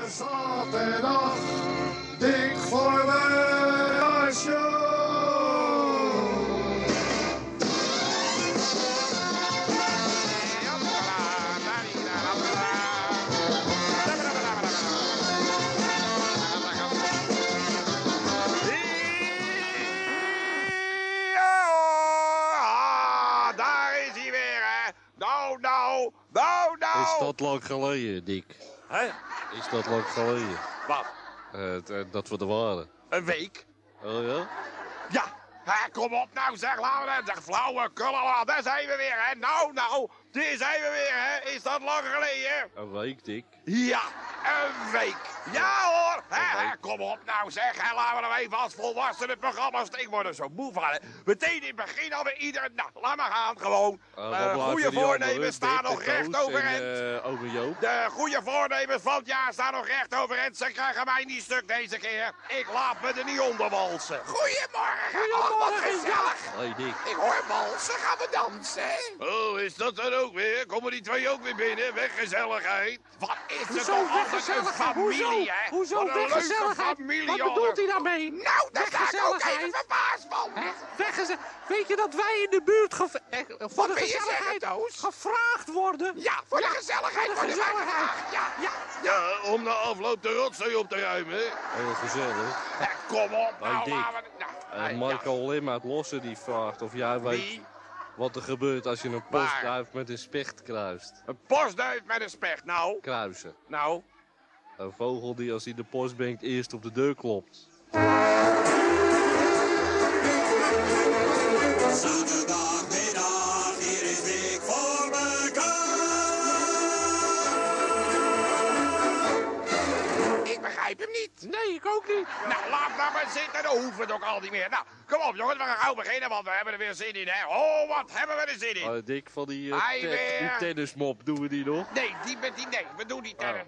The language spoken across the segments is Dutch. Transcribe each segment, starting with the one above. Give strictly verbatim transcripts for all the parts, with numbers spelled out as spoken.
zaterdag, dik voor mijn show. Nou, nou! Is dat lang geleden, Dick? Hè? Is dat lang geleden? Wat? Uh, dat we er waren. Een week? Oh ja? Ja! Hè, kom op nou, zeg, laten we dat. Zeg, flauwe kullen, daar zijn we weer, hè. Nou, nou, daar zijn we weer, hè. Is dat lang geleden? Een week, Dick. Ja, een week. Ja hoor, hè, hè, kom op nou, zeg. Hè, laten we nou even als volwassenen programma's. Ik word er zo moe van, hè. Meteen in het begin alweer ieder... Nou, laat maar gaan, gewoon. Uh, uh, goede voornemens staan nog recht overeind. En, uh, over Joop. De goede voornemens van het jaar staan nog recht overeind. Ze krijgen mij niet stuk deze keer. Ik laat me er niet onder walsen. Goedemorgen. Goedemorgen. Oh, wat gezellig. Hey, Dick. Ik hoor walsen. Gaan we dansen? Oh, is dat dan ook weer? Komen die twee ook weer binnen? Weggezelligheid. Wat is het Hoezo toch altijd een weggezelligheid? familie, Hoezo? hè? Hoezo Wat een leuke weggezelligheid? familie, Wat jongen. bedoelt hij daarmee? Nou, daar sta ik ook Weggezelligheid? even verbaasd van. Hè? Weggeze- Weet je dat wij in de buurt ge- eh, voor Wat de wil je gezelligheid zeggen, Toos? gevraagd worden? Ja, voor de gezelligheid voor de worden wij gezelligheid. gevraagd. Ja, ja. Ja, om na afloop de rotzooi op te ruimen. Heel gezellig. Ja, kom op, Hey, nou, Dick. laten we... Nou, Uh, ja. Marco Lim uit Lossen die vraagt of jij weet Wie? wat er gebeurt als je een Waar? postduif met een specht kruist. Een postduif met een specht. Nou, Kruisen. nou. Een vogel die als hij de post brengt eerst op de deur klopt. Zaterdagmiddag, hier is Dick voor mekaar. Ik begrijp hem niet. Nee, ik ook niet. Nou, laat nou maar zitten, dan hoeven we het ook al niet meer. Nou, kom op jongens, we gaan gauw beginnen, want we hebben er weer zin in, hè. Oh, wat hebben we er zin in. Uh, Dick, van die, uh, Hij te- weer. die tennismop, doen we die nog? Nee, die met die, nee, we doen die terren.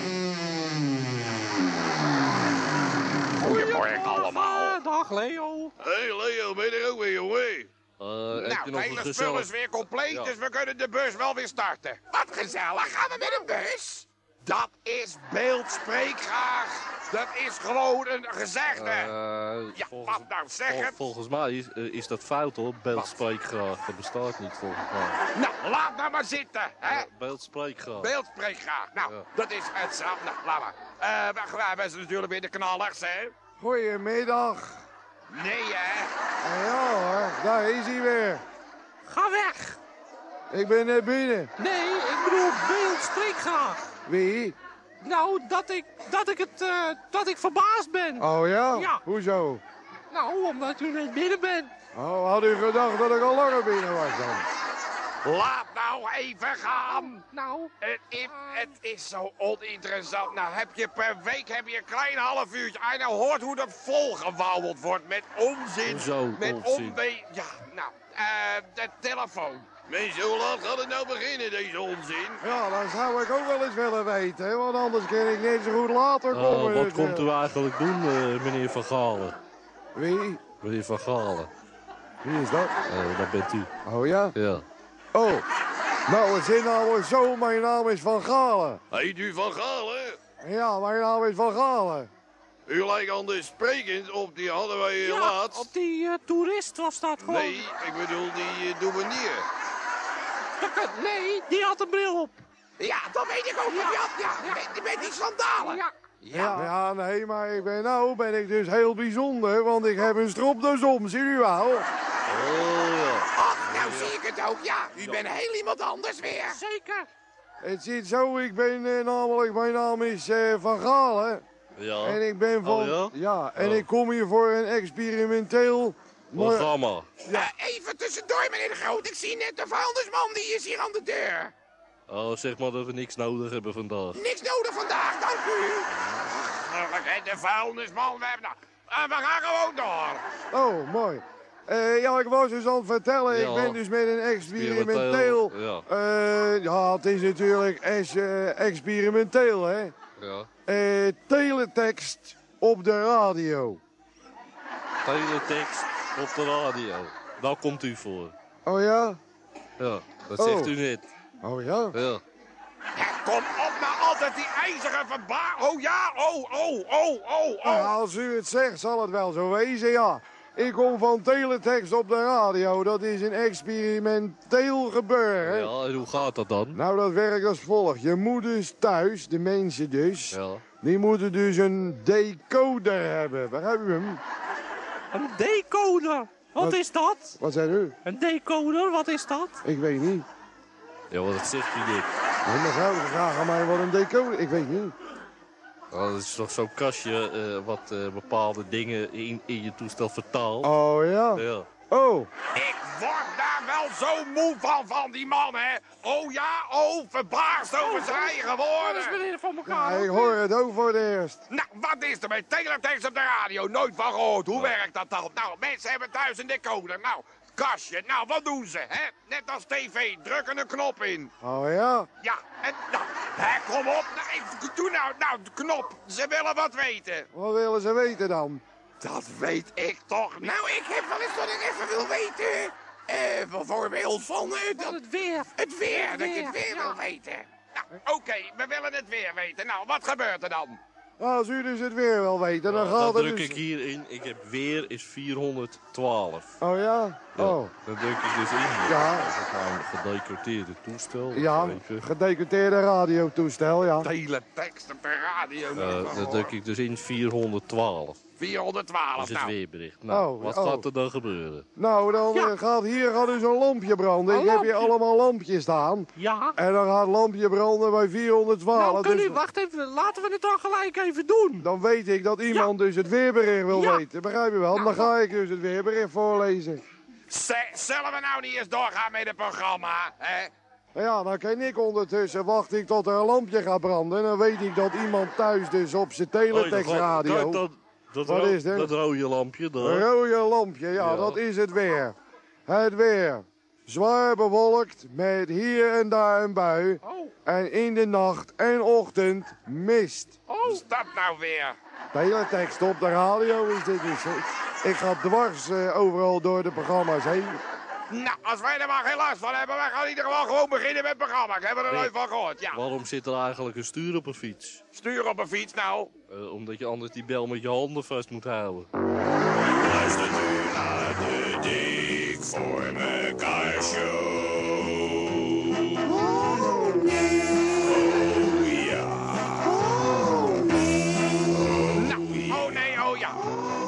Goedemorgen allemaal. Ah, dag Leo. Hé hey Leo, ben je er ook weer, jongen? Uh, heb Nou, je het nog een hele spul gezellig... is weer compleet, Ja. dus we kunnen de bus wel weer starten. Wat gezellig, gaan we met een bus? Dat is beeldspreek graag. Dat is gewoon een gezegde. Uh, Ja, volgens, wat nou, zeg vol- het. volgens mij is, uh, is dat fout hoor. Beeld spreek graag. Dat bestaat niet volgens mij. Nou, laat nou maar zitten, hè. Uh, beeld spreek graag. Beeldspreek graag. Nou, Ja. dat is hetzelfde. Nou, laat maar. Uh, wij, wij zijn natuurlijk weer de knallers, hè. Goedemiddag. Nee, hè. Ja hoor, daar is hij weer. Ga weg. Ik ben net binnen. Nee, ik bedoel, beeld spreek graag. Wie? Nou, dat ik, dat ik het, eh, dat ik verbaasd ben. Oh ja? Ja. Hoezo? Nou, omdat u net binnen bent. Oh, had u gedacht dat ik al langer binnen was dan? Laat nou even gaan. Nou, Het is, het is zo oninteressant. Nou, heb je per week heb je een klein half uurtje. En nou hoort hoe dat volgewouweld wordt met onzin. Hoezo met onzin? onwe... Ja, nou, eh, de telefoon. Mensen, hoe laat gaat het nou beginnen, deze onzin? Ja, dat zou ik ook wel eens willen weten, hè, want anders kan ik net zo goed later Uh, komen. wat dus, komt eh. u eigenlijk doen, uh, meneer Van Galen? Wie? Meneer Van Galen. Wie is dat? Uh, dat bent u. Oh ja? Ja. Oh. Nou, het zit namelijk zo, mijn naam is Van Galen. Heet u Van Galen? Ja, mijn naam is Van Galen. U lijkt anders sprekend op die hadden wij hier ja, laatst. op die eh, toerist was dat gewoon. Nee, ik bedoel die uh, douanier. Dat kan- Nee, die had een bril op. Ja, dat weet ik ook. Ja, ja, ja. Ja. Met, met die sandalen. Ja. Ja. ja, nee, maar ik ben, nou ben ik dus heel bijzonder, want ik heb een stropdas om, zie u wel? Oh ja. Ach, nou zie ik het ook. Ja, u bent heel iemand anders weer. Zeker. Het zit zo, ik ben eh, namelijk, mijn naam is eh, Van Galen. Ja. En ik ben van, Oh, ja? en Oh. ik kom hier voor een experimenteel... maar- Programma. Ja. even tussendoor, meneer de Groot. Ik zie net de vuilnisman, die is hier aan de deur. Oh, zeg maar dat we niks nodig hebben vandaag. Niks nodig vandaag, dank u. Ach, de vuilnisman, we hebben... Nou, uh, we gaan gewoon door. Oh, mooi. Eh, ja, ik was dus aan het vertellen, Ja. ik ben dus met een experimenteel... Ja. eh, ja, het is natuurlijk es, eh, experimenteel, hè. Ja. Eh, teletext op de radio. Teletext op de radio. Daar komt u voor. Oh ja? Ja, dat Oh. zegt u net. Oh ja? Ja. Ja, kom op nou, altijd die ijzeren verbaar. Oh ja, oh, oh, oh, oh, Nou, oh. als u het zegt, zal het wel zo wezen, ja. Ik kom van teletext op de radio. Dat is een experimenteel gebeuren. Ja, en hoe gaat dat dan? Nou, dat werkt als volgt. Je moet dus thuis, de mensen dus, Ja. die moeten dus een decoder hebben. Begrijp u hem? Een decoder. Wat, Wat? is dat? Wat zei u? Een decoder, wat is dat? Ik weet niet. Ja, wat zegt u dit? Nee, mevrouw, ze vragen aan mij wat een decoder. Ik weet niet. Oh, dat is toch zo'n kastje uh, wat uh, bepaalde dingen in, in je toestel vertaalt. Oh ja? Ja. Oh. Ik word daar wel zo moe van, van die man, hè. Oh ja, oh, verbaasd over zijn eigen Wat is woorden. meneer van Ja, elkaar? ik hoor het ook voor het eerst. Nou, wat is er met teletext op de radio? Nooit van gehoord. Hoe werkt dat dan? Nou, mensen hebben thuis een decoder. Nou, kastje. Nou, wat doen ze, hè? Net als tv, drukken een knop in. Oh ja? Ja, en nou, hè, kom op. Nou, ik- doe nou, nou, de knop. Ze willen wat weten. Wat willen ze weten dan? Dat weet ik toch. Nou, ik heb wel eens wat ik even wil weten. Eh, bijvoorbeeld van eh, Van dat, het weer. het weer, Het dat je het weer, weer ja. wil weten. Nou, oké, we willen het weer weten. Nou, wat gebeurt er dan? Als u dus het weer wil weten, dan Ja, gaat dat het druk dus... ik hierin. Ik heb weer is vierhonderdtwaalf. Oh ja? Ja, Oh. dat druk ik dus in. Ja. Dat is gewoon een gedecoteerde toestel. Ja, Even. gedecoteerde radiotoestel, ja. Teletext op de radio. Uh, nooit van dat druk ik dus in vierhonderdtwaalf. vierhonderdtwaalf, Dat is het nou. weerbericht. Nou, Oh, wat oh. gaat er dan gebeuren? Nou, dan Ja. eh, gaat hier gaat dus een lampje branden. Een Ik heb hier lampje. allemaal lampjes staan. Ja. En dan gaat het lampje branden bij vierhonderdtwaalf. Nou, kun dus u, wacht even, laten we het dan gelijk even doen. dan weet ik dat iemand dus het weerbericht wil Ja. weten. Begrijp je wel? Dan ga ik dus het weerbericht voorlezen. Z- Zullen we nou niet eens doorgaan met het programma, hè? Nou ja, dan kan ik ondertussen wacht ik tot er een lampje gaat branden. En dan weet ik dat iemand thuis dus op zijn teletextradio... Kijk, dat, dat, Wat ro- is er? dat rode lampje daar. Een rode lampje, ja, Ja. dat is het weer. Het weer. Zwaar bewolkt met hier en daar een bui. Oh. En in de nacht en ochtend mist. Wat is dat nou weer? Teletext op de radio is dit dus. Ik ga dwars eh, overal door de programma's heen. Nou, als wij er maar geen last van hebben, wij gaan in ieder geval gewoon beginnen met het programma. Ik heb er Nee. nooit van gehoord, ja. Waarom zit er eigenlijk een stuur op een fiets? Stuur op een fiets nou. Uh, omdat je anders die bel met je handen vast moet houden. Luister nu naar de Dik voor mekaar show. Oh ja. Nou, oh nee, oh ja.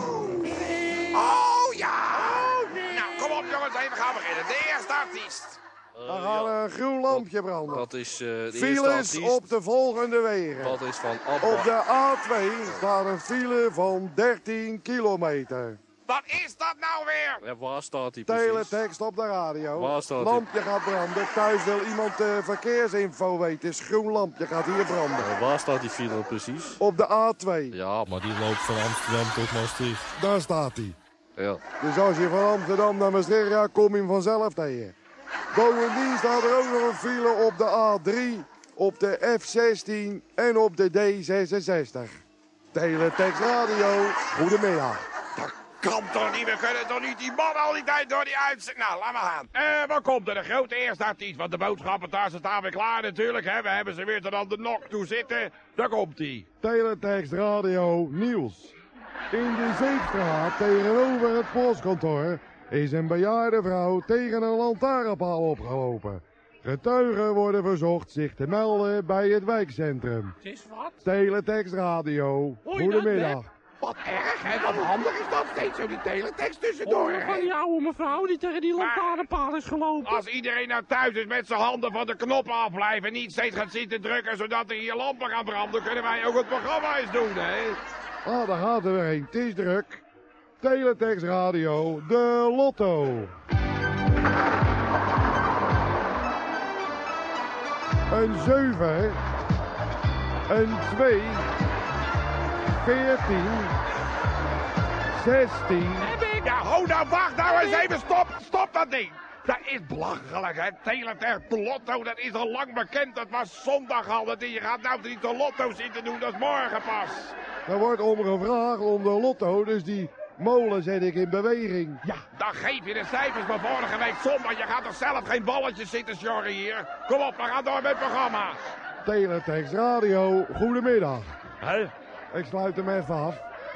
Oh ja. Nou, kom op jongens, even gaan beginnen. De eerste artiest. Uh, Dan gaat er ja, een groen lampje branden. dat is uh, de eerste Files artiest. op de volgende wegen. Dat is van Abba. Op de A twee staat een file van dertien kilometer. Wat is dat nou weer? Ja, waar staat hij precies? Teletext op de radio. Waar staat hij? Lampje gaat branden. Thuis wil iemand de verkeersinfo weten. Is groen lampje gaat hier branden. Uh, waar staat die file precies? Op de A twee. Ja, maar die loopt van Amsterdam tot Maastricht. Daar staat hij. Ja. Dus als je van Amsterdam naar Maastricht gaat, kom je hem vanzelf tegen. Bovendien staat er ook nog een file op de A drie, op de F zestien en op de D zesenzestig. Teletext Radio, goedemiddag. Dat kan toch niet, we kunnen toch niet die man al die tijd door die uitzending... Nou, laat maar gaan. Eh, waar komt er? De grote eerste artiest, want de boodschappen staan weer klaar natuurlijk, hè. We hebben ze weer tot aan de nok toe zitten. Daar komt hij. Teletext Radio Nieuws. In de Zeepstraat tegenover het postkantoor is een bejaarde vrouw tegen een lantaarnpaal opgelopen. Getuigen worden verzocht zich te melden bij het wijkcentrum. Het is wat? Teletext Radio, Hoor je dat, goedemiddag. Wat erg, hè? Wat handig is dat steeds zo die teletext tussendoor, Oh, van hè? die oude mevrouw die tegen die lantaarnpaal is gelopen. Als iedereen nou thuis is met zijn handen van de knoppen afblijven en niet steeds gaat zitten drukken zodat er hier lampen gaan branden, kunnen wij ook het programma eens doen, hè? Ah, daar gaat er weer een. Het is druk. Teletext Radio, de Lotto. Een zeven, een twee, veertien, zestien. Heb ik? Ja, ho nou, wacht nou eens even, stop, stop dat ding. Dat is belachelijk, hè. Teletext, de Lotto, dat is al lang bekend. Dat was zondag al. Dat je gaat nou niet de Lotto zitten doen, dat is morgen pas. Er wordt om gevraagd om de Lotto, dus die molen zet ik in beweging. Ja, dan geef je de cijfers van vorige week zondag. Je gaat toch zelf geen balletjes zitten sjorren hier? Kom op, we gaan door met het programma. Teletext Radio, goedemiddag. Hè? Ik sluit hem even af.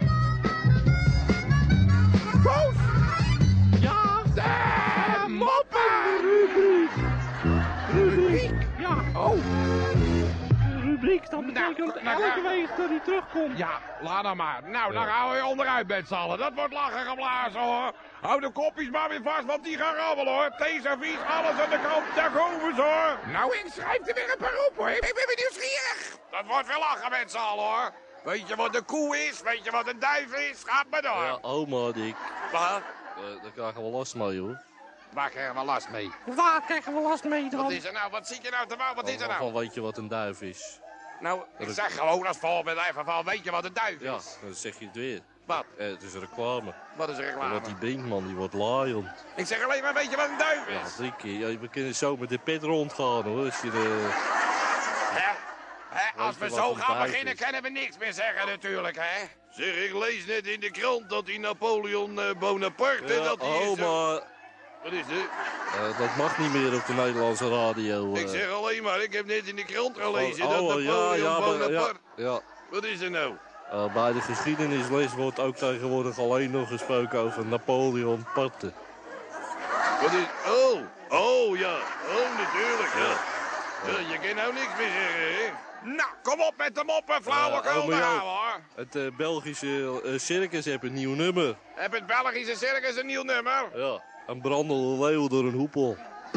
Koos! Ja? De moppen! Rubriek! Rubriek! Ja, Oh, rubriek, dat betekent Nou, nou, elke nou. week dat hij terugkomt. ja, laat dan maar. Nou, dan gaan we weer onderuit met z'n allen. Dat wordt lachen geblazen, hoor. Hou de kopjes maar weer vast, want die gaan rabbelen, hoor. Theeservies, alles aan de kant. Daar komen ze, hoor. Nou, ik schrijf er weer een paar op, hoor. Ik ben weer nieuwsgierig. Dat wordt weer lachen met z'n allen, hoor. Weet je wat een koe is? Weet je wat een duif is? Gaat maar door. Ja, oma, Dick. Wat? Uh, daar krijgen we last mee, hoor. Waar krijgen we last mee? Waar krijgen we last mee dan? Wat is er nou? Wat zit je nou te maken? Wat is er Van, nou? van weet je wat een duif is? Nou, ik is- zeg gewoon als voorbeeld even van, weet je wat een duif Ja, is? dan zeg je het weer. Wat? Eh, het is reclame. Wat is reclame? Wat die Brinkman, die wordt laaiend. Ik zeg alleen maar, weet je wat een duif Ja, is? drie keer. Ja, we kunnen zo met de pet rondgaan, hoor. Als je de... Hè? Hè? Als Weet we je zo wat een gaan duif beginnen, is? kunnen we niks meer zeggen natuurlijk, hè? Zeg, ik lees net in de krant dat die Napoleon eh, Bonaparte, Ja, dat die oh, is... eh, maar Wat is dit? eh, dat mag niet meer op de Nederlandse radio. Ik eh. zeg alleen maar, ik heb net in de krant gelezen oh, dat oh, Napoleon ja, ja, maar- Bonaparte... ja, ja. Wat is er nou? Eh, bij de geschiedenisles wordt ook tegenwoordig alleen nog gesproken over Napoleon Bonaparte. Wat is... Oh, oh ja, oh natuurlijk, ja. Ja, je kan nou niks meer zeggen, hè? Nou, kom op met de moppen, flauwekul, Eh, oh, daar maar ja. gaan we, hoor. Het eh, Belgische eh, circus heeft een nieuw nummer. Heb het Belgische circus een nieuw nummer? Ja, een brandende leeuw door een hoepel.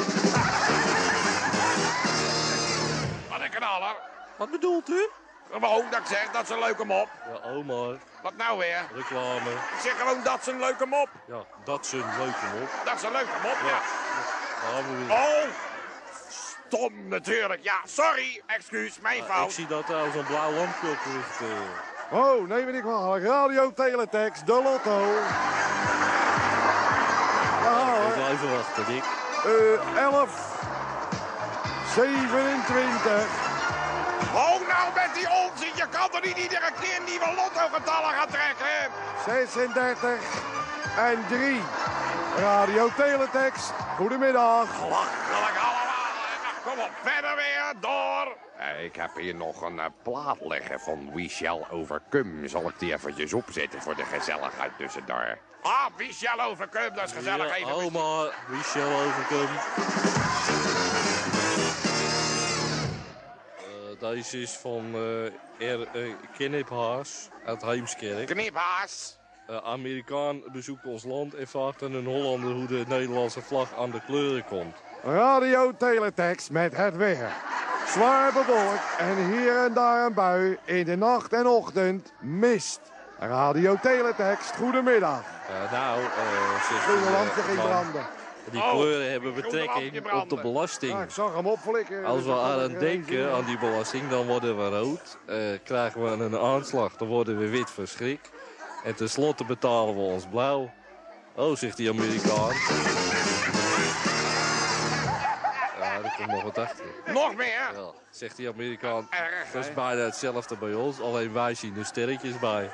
Wat een knaller. Wat bedoelt u? Gewoon dat ik zeg, dat is een leuke mop. Ja, oma, Wat nou weer? reclame. Ik zeg gewoon, dat is een leuke mop. Ja, dat is een leuke mop. Dat is een leuke mop, ja. Daar gaan we weer. Oh, stom natuurlijk. Ja, sorry, excuus, mijn Ik fout. zie dat daar zo'n blauw lampje op ligt. eh. Oh, neem me niet kwalijk. Radio Teletext, de Lotto. Ja, Ik hoor. wil even wachten, Dick. Eh, elf, zevenentwintig, Oh, nou met die onzin. Je kan toch niet iedere keer nieuwe lottogetallen gaan trekken? zesendertig en drie. Radio Teletext, goedemiddag. Lachelijk allemaal. Nou, kom op, verder weer, door. Ik heb hier nog een uh, plaat liggen van We Shall Overcome. Zal ik die eventjes opzetten voor de gezelligheid tussendoor? Ah, We Shall Overcome, dat is gezellig. Ja, Even oma, we shall overcome. Eh, deze is van eh R. Uh, Kenneth Haas uit Heemskerk. kniphaas. Een Amerikaan bezoekt ons land en vraagt aan een Hollander hoe de Nederlandse vlag aan de kleuren komt. Radio Teletext met het weer. Zwaar bewolkt en hier en daar een bui. In de nacht en ochtend mist. Radio Teletext, goedemiddag. Eh, nou, eh zegt Groene die, lampje eh, ging man, branden. die Oh, kleuren hebben groene betrekking lampje op de branden. Ja, belasting. ik zag hem opflikken. Als we Dus dat aan kon het ik denken, even- aan die belasting, dan worden we rood. Eh, krijgen we een aanslag, dan worden we wit voor schrik. En tenslotte betalen we ons blauw. Oh, zegt die Amerikaan. Ja, er komt nog wat achter. Nog meer? Ja, zegt die Amerikaan. Erg, Dat is hè? bijna hetzelfde bij ons, alleen wij zien er sterretjes bij.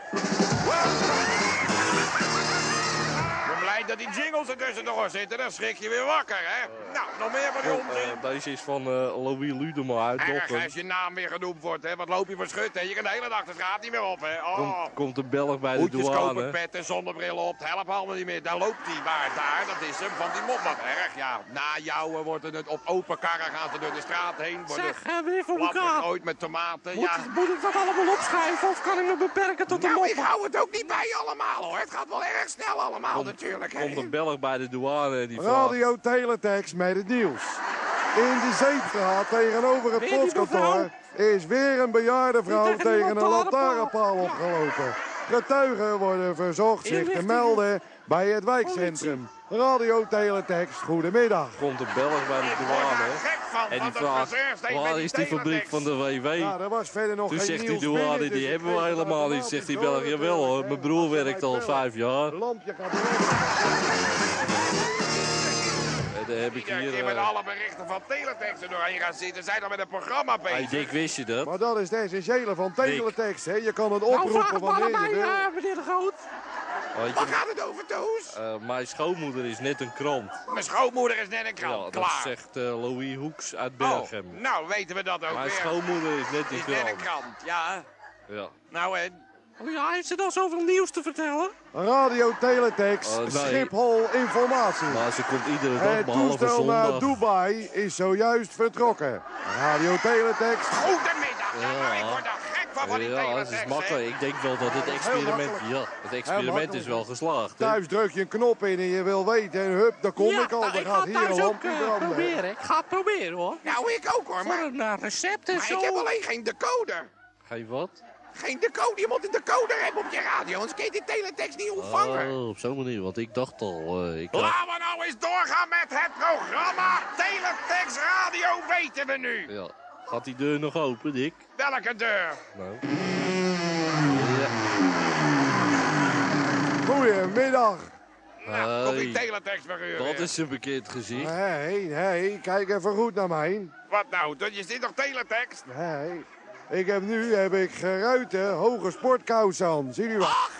Ik ben blij dat die jingles er tussendoor zitten. Dan schrik je weer wakker, hè? Nou, nog meer van die onzin. Eh, deze is van eh Louis Ludema uit Erg Dokkum. als je naam weer genoemd wordt, hè? Wat loop je voor schut, hè? Je kan de hele dag de straat niet meer op, hè? Oh. Komt, komt een Belg bij de Hoedjes kopen, douane. pet en zonnebril op. Het helpt allemaal niet meer. Daar loopt hij, maar daar, dat is hem, van die mop. Wat erg, ja. Na jou eh, worden het op open karren gaan ze door de straat heen. Worden Zeg, eh, weer voor plat elkaar. gegooid met tomaten, Moet, ja. moet ik dat allemaal opschrijven of kan ik me beperken tot de Nou, ik moppen? hou het ook niet bij allemaal, hoor. Het gaat wel erg snel allemaal, natuurlijk, hè. Komt een Belg bij de douane en die vraagt... Radio Teletext met het nieuws. In de Zeepstraat tegenover het Weer die postkantoor is weer een bejaarde vrouw Die tegen een tegen een lantaarnpaal. lantaarnpaal Ja. opgelopen. Getuigen worden verzocht zich te Inlichting. melden bij het wijkcentrum. Radio Teletext, goedemiddag. Komt een Belg bij de Ik word douane daar gek van, en van die dat vraagt... gezeur steeds met Waar die is die fabriek teletext. van de W W? Ja, er was verder nog Toen geen zegt die nieuws douane, binnen, die dus ik hebben we kreeg het helemaal niet. automatisch Zegt die door Belg, natuurlijk, jawel hoor, hè. mijn broer Als je werkt mij al belt, vijf jaar. een lampje gaat branden. En dan heb ik Iedere hier... keer met eh, alle berichten van teletext er doorheen gaan zitten. Zijn dan met een programma Hey bezig. Dick, wist je dat? Maar dat is het essentiële van teletext. Hè. Je kan het Nou, oproepen vraag het maar wanneer aan je mij, wil. eh, meneer de Groot. Weet je, Wat gaat het over, Toos? eh, mijn schoonmoeder is net een krant. Mijn schoonmoeder is net een krant. Ja, dat Klaar. zegt eh, Louis Hoeks uit Oh, Berchem. nou weten we dat ook Mijn weer. schoonmoeder is net die Is net een krant. krant, ja. Ja. Nou en? Oh ja, heeft ze dan zoveel nieuws te vertellen? Radio Teletext, Oh, nee. Schiphol informatie. Maar ze komt iedere dag Het behalve toestel naar zondag. Dubai is zojuist vertrokken. Radio Teletext. Goedemiddag. Ja, Ja. nou, ik word er gek van van die Ja, dat is teletext, hè. makkelijk. Ik denk wel dat het heel experiment, makkelijk. ja, het experiment makkelijk. is wel geslaagd. Hè? Thuis druk je een knop in en je wil weten en hup, daar kom ja, ik al. nou, Dan ik gaat ga hier thuis een ook lampje eh, branden. proberen. Ik ga het proberen hoor. Nou, ik ook hoor, Voor maar, een eh, recept en maar zo. ik heb alleen geen decoder. Geen wat? Geen decoder. Je moet een decoder hebben op je radio, anders kun je die teletext niet ontvangen. Oh, op zo'n manier. Want ik dacht al, eh, ik had... Laten we nou eens doorgaan met het programma. Teletext Radio weten we nu. Ja. Gaat die deur nog open, Dick? Welke deur? Nou. Ja. Goedemiddag. Nou, kom die Hey, teletext verhuren. dat weer. is een bekend gezicht. Hé, hé, kijk even goed naar mij. Wat nou? Dat je zit nog teletext? Hé, ik heb nu heb ik geruite hoge sportkousen aan. Zie je wat? Ach,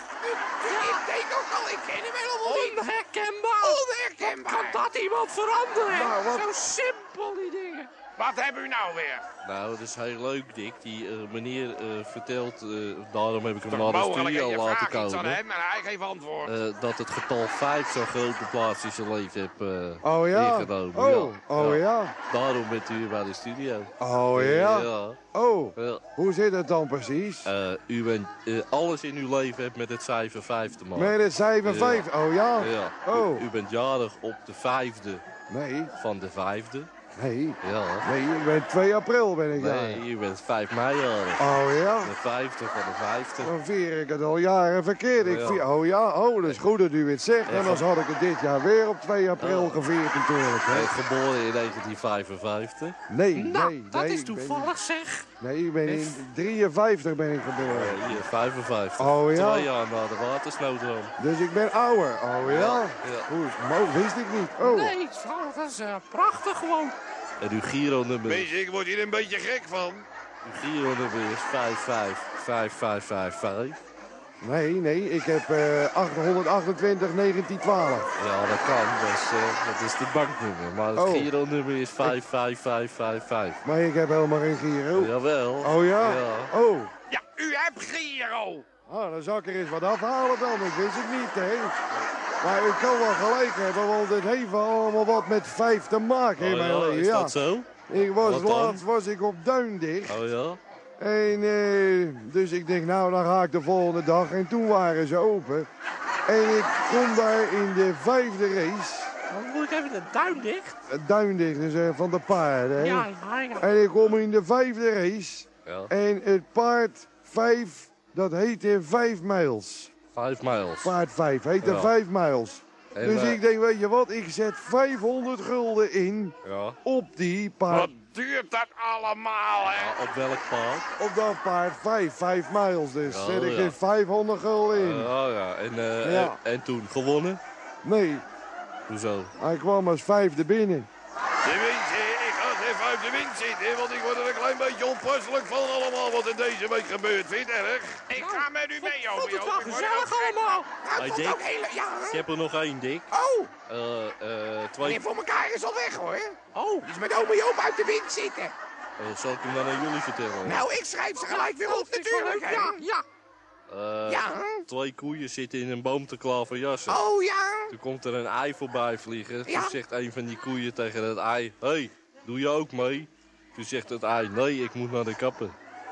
ik denk ook al, ik ken hem helemaal niet. Onherkenbaar. Onherkenbaar. Kan dat iemand veranderen? Nou, wat- Zo simpel die dingen. Wat hebben u nou weer? Nou, dat is heel leuk, Dick. Die eh, meneer eh, vertelt, eh, daarom heb ik hem Toch naar de mogelijk, en studio je laten vraagt iets aan komen. hem en hij geeft antwoord. eh, dat het getal vijf zo grote plaats in zijn leven heeft eh, Oh ja? ingenomen. Oh, ja. oh ja. Daarom bent u hier bij de studio. Oh ja? Ja. Oh, Ja. hoe zit het dan precies? Eh, u bent eh, alles in uw leven heeft met het cijfer vijf te maken. Met het cijfer vijf? Oh ja? Ja. Oh, U, u bent jarig op de vijfde nee, van de vijfde. nee. Ja. Nee, ik ben twee april ben ik Nee, daar. u bent vijf mei jarig. Oh ja? De vijfde van de vijfde. Dan vier ik het al jaren verkeerd. Ik Ja. vier, oh ja, oh, dat is goed dat u het zegt. En anders had ik het dit jaar weer op twee april gevierd natuurlijk. Hij Hè? is geboren in negentien vijfenvijftig. Nee, Nou, nee, dat nee. is ik ben toevallig zeg. niet- Nee, ik ben in drieënvijftig ben ik geboren. Eh, hier, vijfenvijftig. Oh, ja? Twee jaar na de watersnoodramp. Dus ik ben ouder. Oh ja? Ja. Hoe is het mogelijk? Wist ik niet. Oh. Nee, vrouw, dat is eh, prachtig gewoon. En uw Giro-nummer, Mensen, ik word hier een beetje gek van. uw Giro-nummer is vijf vijf vijf vijf vijf vijf. Nee, nee, ik heb eh achthonderdachtentwintig negentien twaalf. Ja, dat kan. Dat is, eh, dat is de banknummer. Maar het Oh. Giro-nummer is vijf vijf vijf vijf vijf. Maar ik heb helemaal geen Giro. Jawel. Oh ja? Ja. Oh. Ja, u hebt Giro. Ah, dan zal ik er eens wat afhalen dan. Ik wist het niet, hè. Maar ik kan wel gelijk hebben, want het heeft wel allemaal wat met vijf te maken in Oh mijn ja, leven. is Ja. dat zo? Ik was Wat dan? laatst was ik op Duindicht. Oh ja? En eh, dus ik denk, nou, dan ga ik de volgende dag. En toen waren ze open. En ik kom daar in de vijfde race. Dan moet ik even de duim dicht. eh, Duindicht, dus eh, van de paarden. hè. Ja, ja, ja. En ik kom in de vijfde race. Ja. En het paard vijf, dat heette vijf mijls. Vijf miles. Paard vijf heette Ja. vijf mijls. En, Dus eh, ik denk, weet je wat, ik zet vijfhonderd gulden in Ja. op die Wat paard. duurt dat allemaal, hè? Ja, op welk paard? Op dat paard vijf, vijf mijls. Dus Oh, zet ik ja. er vijfhonderd gulden in. Oh ja. En, eh, Ja. En, en toen gewonnen? Nee, Hoezo? hij kwam als vijfde binnen. De mensen, ik ga eens even uit de wind zitten, want ik word er een klein beetje onpasselijk van allemaal wat er deze week gebeurt. Vind je het erg? Ik ga met u mee, Vond oom. het wel gezellig allemaal. Nou, Hey, ik vond Dick. ook hele... Ja, Ik heb er nog één, Dick. Oh, Eh, eh, twee... meneer voor elkaar is al weg, hoor. Oh, Die is met ome Joop uit de wind zitten. eh, zal ik hem dan aan jullie vertellen? Nou, ik schrijf ze gelijk weer op, dat is wel natuurlijk, leuk. hè. Ja, ja. Eh, Ja. Twee koeien zitten in een boom te klaverjassen. Oh, ja. Toen komt er een ei voorbij vliegen. Ja. Toen zegt een van die koeien tegen het ei... Hé, hey, doe je ook mee? Toen zegt het ei... Nee, ik moet naar de kapper.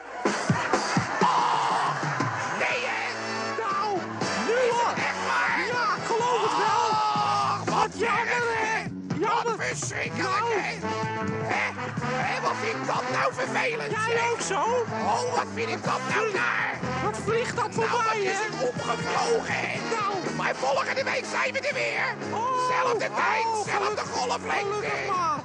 Nee, hè. Nou, nu hoor. Echt waar. Ja, ik geloof het wel. Oh, wat jammer, hè. Jammer. Wat verschrikkelijk, Nou. hè. Hè? Hè, wat vind ik dat nou vervelend, Jij zeg. ook zo? Oh, wat vind ik dat nou naar. Wat vliegt dat Nou, wat voorbij, is hè? het opgevlogen, hè. Nou. Maar volgende week zijn we er weer. Oh, Zelfde tijd, oh, zelfde gelukkig- golflengte. gelukkig maar.